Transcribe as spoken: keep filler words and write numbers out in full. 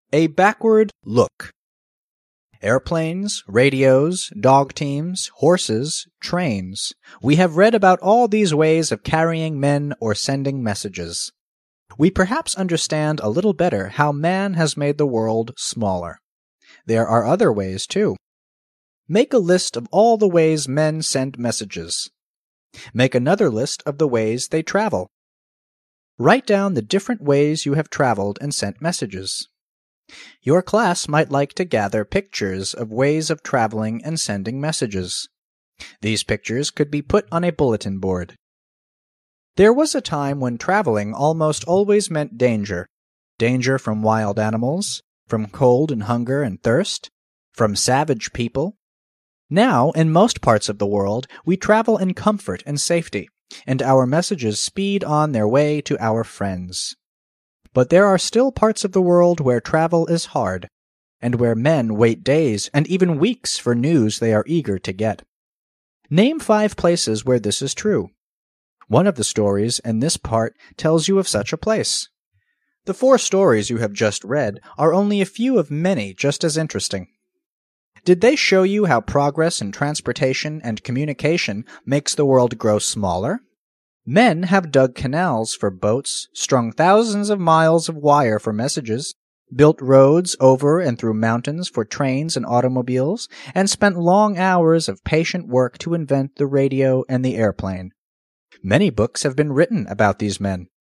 A backward look. Airplanes, radios, dog teams, horses, trains. We have read about all these ways of carrying men or sending messages. We perhaps understand a little better how man has made the world smaller. There are other ways, too. Make a list of all the ways men send messages. Make another list of the ways they travel. Write down the different ways you have traveled and sent messages. Your class might like to gather pictures of ways of traveling and sending messages. These pictures could be put on a bulletin board. There was a time when traveling almost always meant danger. Danger from wild animals, from cold and hunger and thirst, from savage people. Now, in most parts of the world, we travel in comfort and safety, and our messages speed on their way to our friends. But there are still parts of the world where travel is hard, and where men wait days and even weeks for news they are eager to get. Name five places where this is true. One of the stories in this part tells you of such a place. The four stories you have just read are only a few of many just as interesting. Did they show you how progress in transportation and communication makes the world grow smaller? Men have dug canals for boats, strung thousands of miles of wire for messages, built roads over and through mountains for trains and automobiles, and spent long hours of patient work to invent the radio and the airplane. Many books have been written about these men.